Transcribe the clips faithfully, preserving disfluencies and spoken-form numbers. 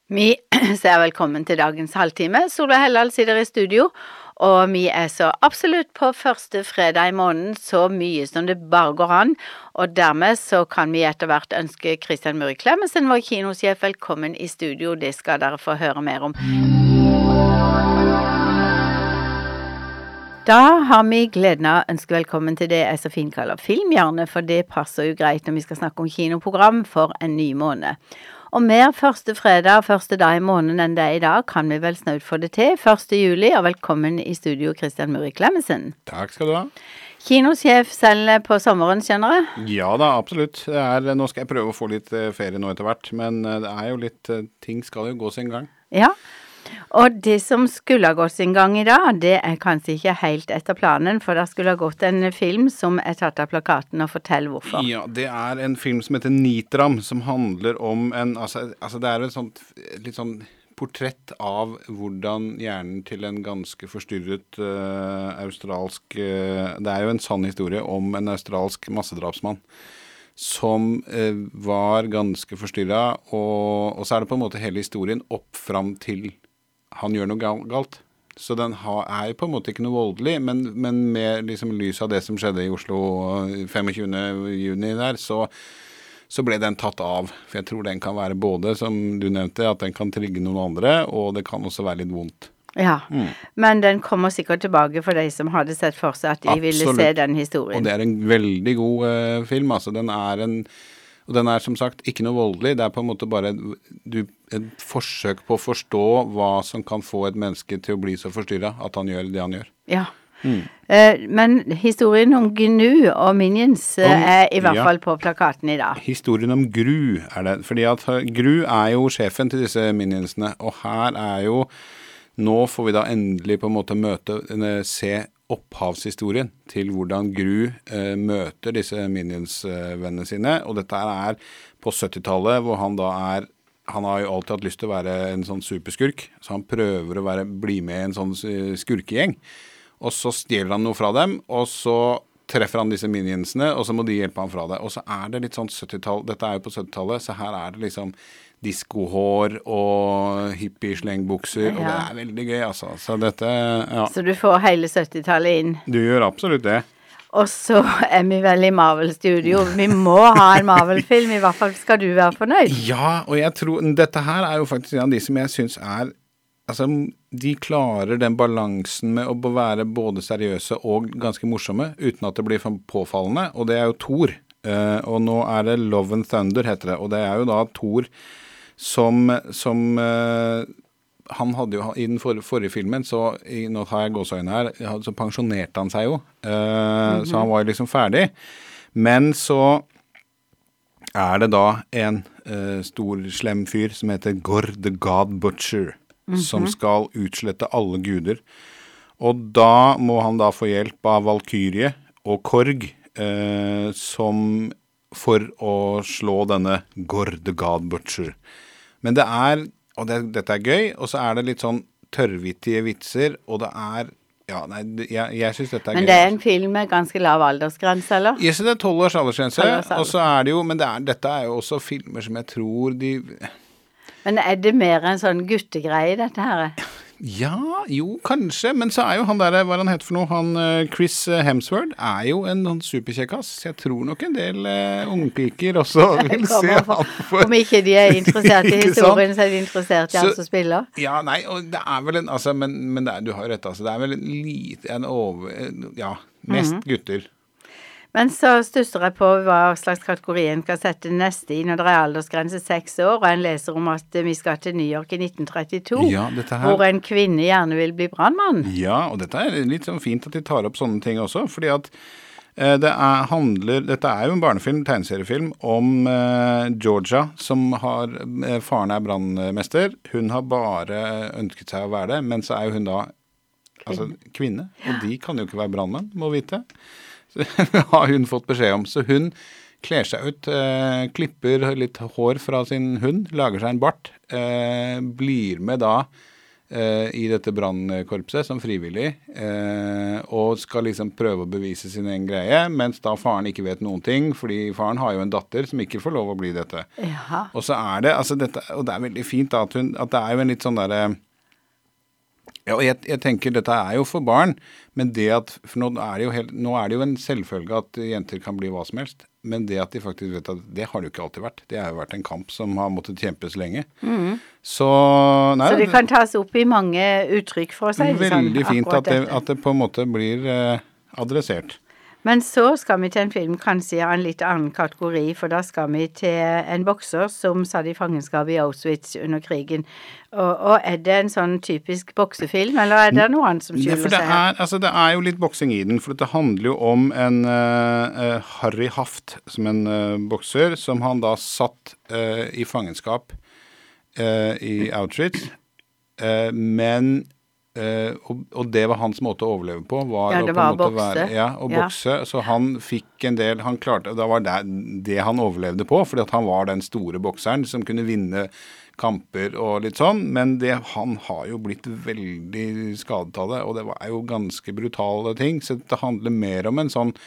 Vi sier velkommen til dagens halvtime. Solveig Helland sitter i studio, og vi er så absolutt på første fredag i måneden, så mye som det bare går an. Og dermed så kan vi etter hvert ønske Christian Murray Clemensen, vår kinosjef, velkommen i studio. Det skal dere få høre mer om. Da har vi gleden av å ønske velkommen til det jeg så fint kaller filmhjørnet, for det passer jo greit når vi skal snakke om kinoprogram for en ny måned. Og mer første fredag, første dag i måneden enn det i dag, kan vi vel snart få det til. første juli, og velkommen i studio, Christian Murray Clemensen. Takk skal du ha. Kinosjef selv på sommeren, skjønner jeg? Ja da, absolutt. Det er, nå skal jeg prøve å få litt ferie nå etter hvert, men det er jo litt, ting skal jo gå sin gang. Ja, og det som skulle ha gått sin gang i dag, det er kanskje ikke helt etter planen, for det skulle ha gått en film som er tatt av plakaten, og fortell hvorfor. Ja, det er en film som heter Nitram, som handler om en, altså, altså det er et sånt, litt sånn portrett av hvordan hjernen til en ganske forstyrret uh, australsk, uh, det er jo en sann historie om en australsk massedrapsmann, som uh, var ganske forstyrret, og, og så er det på en måte hele historien opp fram til han gjør noe galt. Så den har, er jo på en måte ikke noe voldelig, men, men med liksom lys av det som skjedde i Oslo tjuefemte juni der, så, så ble den tatt av. For jeg tror den kan være både, som du nevnte, at den kan trigge noen andre, og det kan også være litt vondt. Ja, mm. Men den kommer sikkert tilbake for de som hadde sett for seg at de Absolutt. Ville se den historien. Og det er en veldig god uh, film, altså den er en Og den er som sagt ikke noe voldelig, det er på en måte bare du, et forsøk på å forstå hva som kan få et menneske til å bli så forstyrret at han gjør det han gjør. Ja, mm. eh, men historien om Gnu og Minions eh, om, er i hvert ja. fall på plakaten i dag. Historien om Gru er det, fordi at Gru er jo sjefen til disse Minionsene, og her er jo, nå får vi da endelig på en måte møte, se opphavshistorien til hvordan Gru eh, møter disse Minions-vennene sine, og dette er på syttitallet, hvor han da er, han har jo alltid hatt lyst til å være en sånn superskurk, så han prøver å være, bli med i en sånn skurkegjeng, og så stjeler han noe fra dem, og så treffer han disse Minionsene, og så må de hjelpe han fra det, og så er det litt sånn syttitallet, dette er jo på syttitallet, så her er det liksom diskohår og hippie-slengbukser, ja. Og det er veldig gøy, altså. Så dette, ja. Så du får hele syttitallet inn? Du gjør absolutt det. Og så er vi vel i Marvel-studio. Vi må ha en Marvel-film, i hvert fall skal du være fornøyd. Ja, og jeg tror, dette her er jo faktisk en av de som jeg synes er, altså, de klarer den balansen med å være både seriøse og ganske morsomme, uten at det blir påfallende, og det er jo Thor. Uh, og nå er det Love and Thunder, heter det, og det er jo da Thor som, som uh, han hadde jo i den for, forrige filmen, så i, nå har jeg gåseøyne her, så pensjonerte han seg jo, uh, mm-hmm. så han var jo liksom ferdig, men så er det da en uh, stor slem fyr som heter Gorr the God Butcher, mm-hmm. som skal utslette alle guder, og da må han da få hjelp av Valkyrie og Korg, uh, som for å slå denne Gorr the God Butcher. Men det er, og det, dette er gøy, og så er det litt sånn tørrvittige vitser, og det er, ja, nei, jeg, jeg synes dette er men gøy. Men det er en film med ganske lav aldersgrense, eller? Ja, så det er tolv års aldersgrense, og så er det jo, men det er, dette er jo også filmer som jeg tror de... Men er det mer en sånn guttegreie, dette her? Ja, jo, kanskje, men så er jo han der, hva han heter for noe, han Chris Hemsworth er jo en sånn superkjekkass, så jeg tror nok en del uh, ungpiker også vil se han for... Om ikke de er interessert i historien, så er de interessert i han som spiller. Ja, nei, og det er vel en, altså, men, men det er, du har jo rett, altså, det er vel en lite, en over, ja, mest mm-hmm. gutter. Men så stusser jeg på hva slags kategori en kan sette neste i når det er aldersgrense seks år, og en leser om at vi skal til New York i nitten trettito, ja, dette her... hvor en kvinne gjerne vil bli brandmann. Ja, og dette er litt sånn fint at de tar opp sånne ting også, fordi at eh, det er, handler, dette er jo en barnefilm, tegneseriefilm, om eh, Georgia, som har, eh, faren er brandmester, hun har bare ønsket seg å være det, men så er jo hun da altså, kvinne, og de kan jo ikke være brandmenn, må vite. Så har hun fått beskjed om, så hun kler seg ut, eh, klipper litt hår fra sin hund, lager seg en bart, eh, blir med da eh, i dette brannkorpset som frivillig, eh, og skal liksom prøve å bevise sin egen greie, mens da faren ikke vet noen ting, fordi faren har jo en datter som ikke får lov å bli dette. Ja. Og så er det, altså dette, og det er veldig fint da, at, hun, at det er jo en litt sånn der, ja, og jeg, jeg tenker dette er jo for barn, men det at, for nå er det jo, helt, nå er det jo en selvfølge at jenter kan bli hva som helst, men det at de faktisk vet at det har det jo ikke alltid vært. Det har jo vært en kamp som har måttet kjempes lenge. Mm. Så, nei, så det kan tas opp i mange uttrykk for å si det sånn. Veldig fint at det, at det på en måte blir eh, adressert. Men så skal vi til en film kanskje av en litt annen kategori, for da skal vi til en bokser som satt i fangenskap i Auschwitz under krigen. Og, og er det en sånn typisk boksefilm, eller er det noe annet som skjuler seg her? Er, altså det er jo litt boksing i den, for det handler jo om en uh, Harry Haft, som en uh, bokser, som han da satt uh, i fangenskap uh, i Auschwitz, uh, men Uh, og, og det var hans måte å overleve på, var ja, det å på var en måte bokse. være, ja, å ja. bokse, så han fikk en del, han klarte, da var det det han overlevde på, fordi at han var den store bokseren som kunne vinne kamper og litt sånn, men det, han har jo blitt veldig skadet av det, og det var jo ganske brutale ting, så det handler mer om en sånn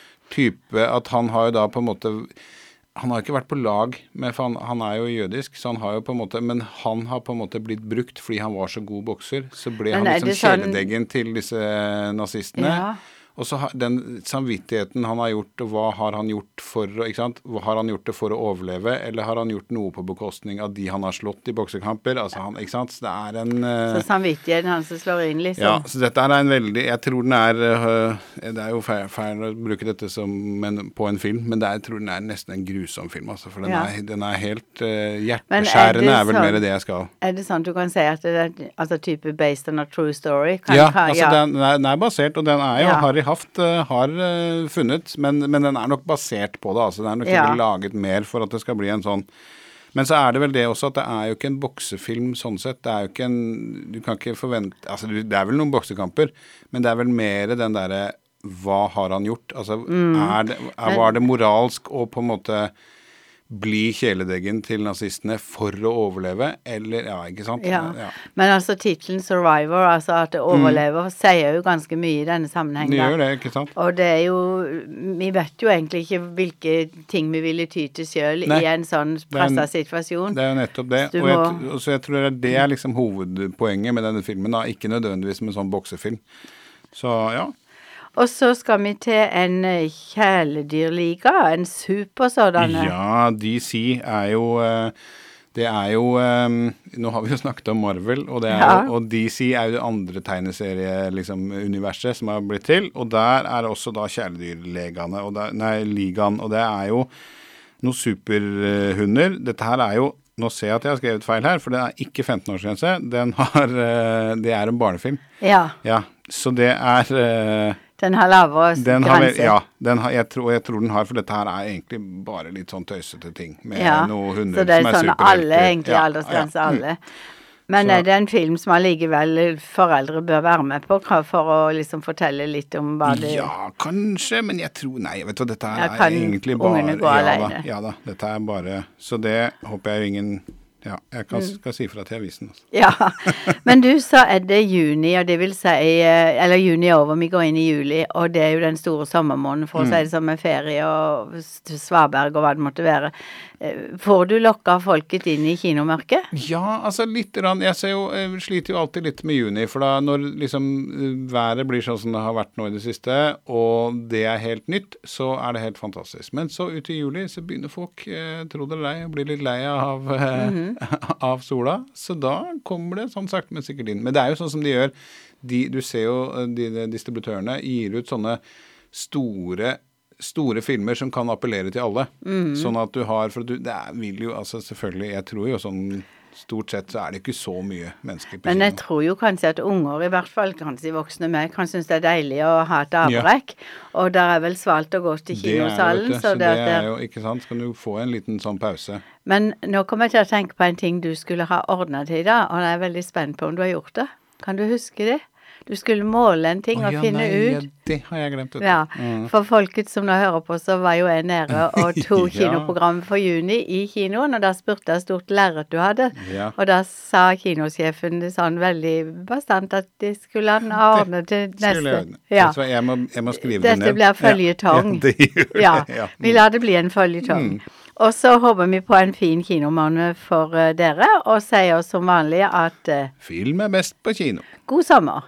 type, at han har jo da på en måte, han har ikke vært på lag med, for han, han er jo jødisk, så han har jo på en måte, men han har på en måte blitt brukt fordi han var så god bokser, så ble men han liksom sånn kjæledeggen til disse nazistene. Ja. Og så har den samvittigheten han har gjort, og hva har han gjort for, ikke sant? Har han gjort det for å overleve, eller har han gjort noe på bekostning av de han har slått i boksekamper? Altså han, ikke sant? Så det er en... Uh, så samvittigheten han som slår inn, liksom? Ja, så dette er en veldig, jeg tror den er, uh, det er jo feil, feil å bruke dette som en, på en film, men det er, jeg tror den er nesten en grusom film, altså, for den, ja. er, den er helt uh, hjerteskjærende, er, er vel sånn, mer det jeg skal. Er det sånn du kan si at det er altså type based on a true story? Kan, ja, kan, altså ja. Den, den, er, den er basert, og den er jo, ja. Harry Haft uh, har uh, funnet, men, men den er nok basert på det, altså den er nok ja. ikke laget mer for at det skal bli en sånn, men så er det vel det også at det er jo ikke en boksefilm sånn sett, det er jo ikke en, du kan ikke forvente, altså det er vel noen boksekamper, men det er vel mer den der, hva har han gjort, altså mm. er det, er, var det moralsk å på en måte bli kjæledeggen til nazistene for å overleve, eller, ja, ikke sant? Ja, ja. Men altså titlen Survivor, altså at det overlever, mm. sier jo ganske mye i denne sammenhengen. Det gjør det, ikke sant? Og det er jo, vi vet jo egentlig ikke hvilke ting vi ville ty til selv Nei, i en sånn presset situasjon. Det er jo nettopp det, og, må... jeg, og så jeg tror det er liksom hovedpoenget med denne filmen, da, ikke nødvendigvis med sånn boksefilm. Så, ja. Og så skal vi til en kjæledyrliga, en super sådan. Ja, D C er jo, det er jo, nå har vi jo snakket om Marvel, og, det er ja. jo, og D C er jo det andre tegneserie-universet liksom, som har blitt til, og der er også da kjæledyrlegene, og der, nei, ligaen, og det er jo noen superhunder. Dette her er jo, nå ser jeg at jeg har skrevet feil her, for det er ikke femten-årsgrense, den har, det er en barnefilm. Ja. Ja, så det er... Den har lavere grense. Ja, den har, jeg, tror, jeg tror den har, for dette her er egentlig bare litt sånn tøysete ting, med ja, noen hunder så det er som er sånn superhelter. Alle, egentlig ja, aldersgrense ja, alle. Men så. Er det en film som allikevel foreldre bør være med på, for å liksom fortelle litt om hva det... Ja, kanskje, men jeg tror, nei, vet du hva, dette her ja, er egentlig bare... Ungene gå ja, alene. Da, ja da, dette er bare, så det håper jeg jo ingen... Ja, jeg kan, skal si fra til avisen. Altså. Ja, men du sa er det juni, og det vil si, eller juni er over, vi går inn i juli, og det er jo den store sommermåneden, for mm. å si det som med ferie og Svaberg og hva det måtte være. Får du lokka folket inn i kinomørket? Ja, altså litt rann. Jeg ser jo, jeg sliter jo alltid litt med juni, for da når liksom været blir sånn som det har vært nå i det siste, og det er helt nytt, så er det helt fantastisk. Men så ut i juli så begynner folk, eh, tro det eller ei, å bli litt lei av, eh, mm-hmm. av sola, så da kommer det sånn sagt, men sikkert inn. Men det er jo sånn som de gjør, de, du ser jo de, de distributørene gir ut sånne store store filmer som kan appellere til alle. Mm. Sånn at du har, for du, det er, vil jo, altså selvfølgelig, jeg tror jo sånn, stort sett så er det ikke så mye mennesker på Men jeg kino. Tror jo kanskje at unger, i hvert fall kanskje voksne med, kan synes det er deilig å ha et avbrekk, ja. Og der er vel svalt og godt i kinosalen. Det er, så, så det, det er jo, ikke sant, så kan du få en liten sånn pause. Men nå kommer jeg til å tenke på en ting du skulle ha ordnet til i dag, og jeg er veldig spent på om du har gjort det. Kan du huske det? Du skulle måle en ting Å, og ja, finne nei, ut. Ja, det har jeg glemt. Vet du. Ja, Mm. for folket som nå hører på, så var jo jeg nede og tog Ja. kinoprogrammet for juni i kinoen, og da spurte jeg stort lerret du hadde. Ja. Og da sa kinosjefen det sånn veldig bastant at det skulle han ordne til neste. Skulle jeg, Ja. Vet du hva, jeg, må, jeg må skrive det Dette ned. blir føljetong. Ja, ja, det gjør Ja, det. Ja. vi lar det bli en føljetong. Mm. Og så håper vi på en fin kinomåned for uh, dere, og sier som vanlig at uh, Film er best på kino. god sommer.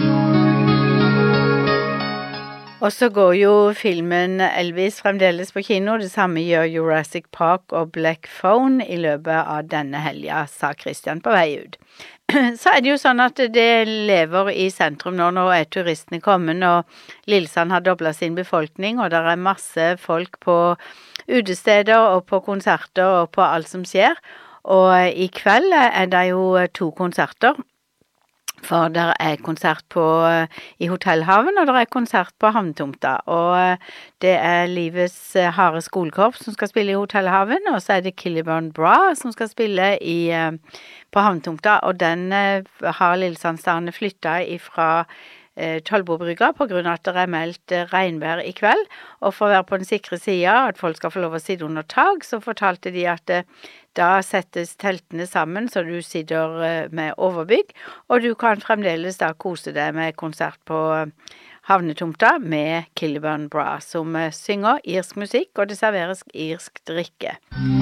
Og så går jo filmen Elvis fremdeles på kino, det samme gjør Jurassic Park og Black Phone i løpet av denne helga, sa Christian på vei ut. Så er det jo sånn at det lever i sentrum nå, nå er turistene kommet, og Lillesand har doblet sin befolkning, og der er masse folk på utesteder og på konserter og på alt som skjer. Og i kveld er det jo to konserter. For der er konsert på, i Hotellhaven, og der er konsert på Havnetomta. Og det er Livets harde skolekorps som skal spille i Hotellhaven, og så er det Kilburn Bra som skal spille i, på Havnetomta. Og den har Lillesandsdalene flyttet ifra Tollbobrygga på grunn av at det er meldt regnvær i kveld, og for å være på den sikre siden, at folk skal få lov å sitte under tak, så fortalte de at da settes teltene sammen så du sitter med overbygg, og du kan fremdeles da kose deg med konsert på Havnetomta med Kilburn Bra, som synger irsk musikk, og det serveres irsk drikke.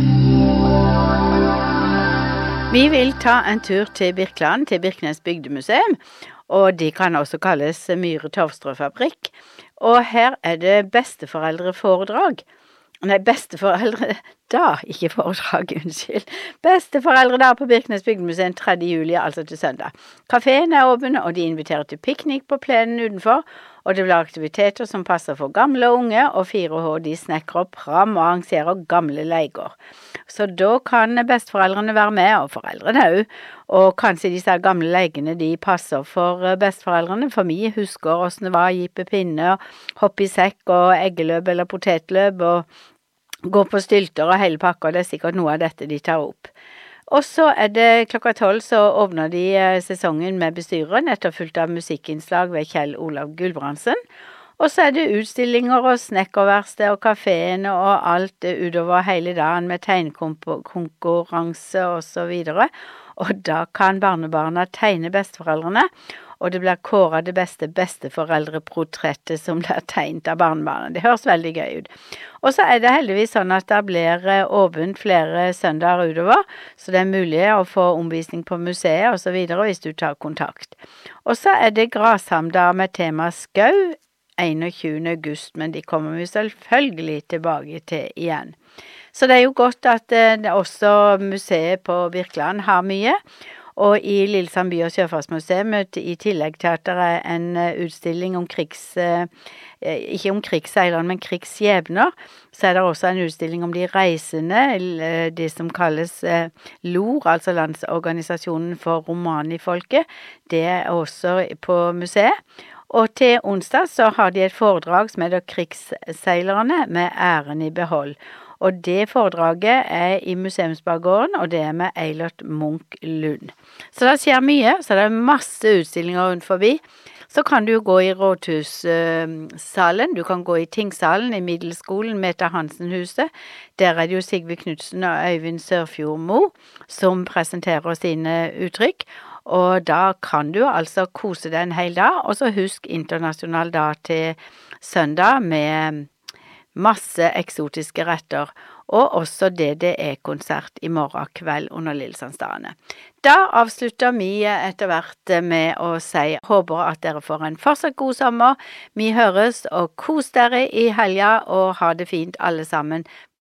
Vi vil ta en tur til Birkeland, til Birkenes bygdemuseum, og de kan også kalles Myhre Torvstrøfabrikk. Og her er det besteforeldreforedrag. Nei, besteforeldre da, ikke foredrag, unnskyld. Besteforeldre da på Birkenes bygdemuseum tredje juli, altså til søndag. Kaféen er åpen, og de inviterer til piknik på plenen utenfor, og det blir aktiviteter som passer for gamle og unge, og fire H de snekrer pram og arrangerer gamle leker. Så da kan besteforeldrene være med, og foreldrene også, og kanskje disse gamle lekene de passer for besteforeldrene, for vi husker hvordan det var å gipe pinne, hoppe i sekk og eggeløp eller potetløp, og gå på stylter og hele pakka, og det er sikkert noe av dette de tar opp. Og så er det klokka tolv så åpner de sesongen med bestyren, etterfulgt av musikkinnslag ved Kjell Olav Gulbrandsen. Og så er det utstillinger og snekkerverksted og kaféene og alt utover hele dagen med tegnkonkurranse og så videre. Og da kan barnebarna tegne besteforeldrene, og det blir kåret det beste besteforeldreportrettet som blir tegnet av barnebarna. Det høres veldig gøy ut. Og så er det heldigvis sånn at det blir åpent flere søndager utover, så det er mulig å få omvisning på museet og så videre hvis du tar kontakt. Og så er det Grashamda med tema skau enogtjuende august, men de kommer vi selvfølgelig tilbake til igjen. Så det er jo godt at det også museet på Birkeland har mye, og i Lillesand by- og sjøfartsmuseum, i tillegg til at det er en utstilling om krigs, ikke om krigsseilerne, men krigsskjebner, så er det også en utstilling om de reisende, det som kalles L O R, altså Landsorganisasjonen for Romanifolket. Det er også på museet. Og til onsdag så har de et foredrag som heter Krigsseilerne med æren i behold. Og det foredraget er i museumsbakgården, og det er med Eilert Munch Lund. Så det skjer mye, så det er masse utstillinger rundt forbi. Så kan du gå i rådhussalen, du kan gå i Tingsalen, i Middelskolen, Meta Hansen-huset. Der er det jo Sigve Knudsen og Øyvind Sørfjordmo som presenterer sine uttrykk. Og da kan du altså kose deg en hel dag, og så husk internasjonal dag til søndag med masse eksotiske retter, og også D D E-konsert i morgen kveld under Lillesandsdalene. Da avslutter vi etter hvert med å si håper at dere får en fortsatt god sommer. Vi høres, og kos dere i helga, og ha det fint alle sammen.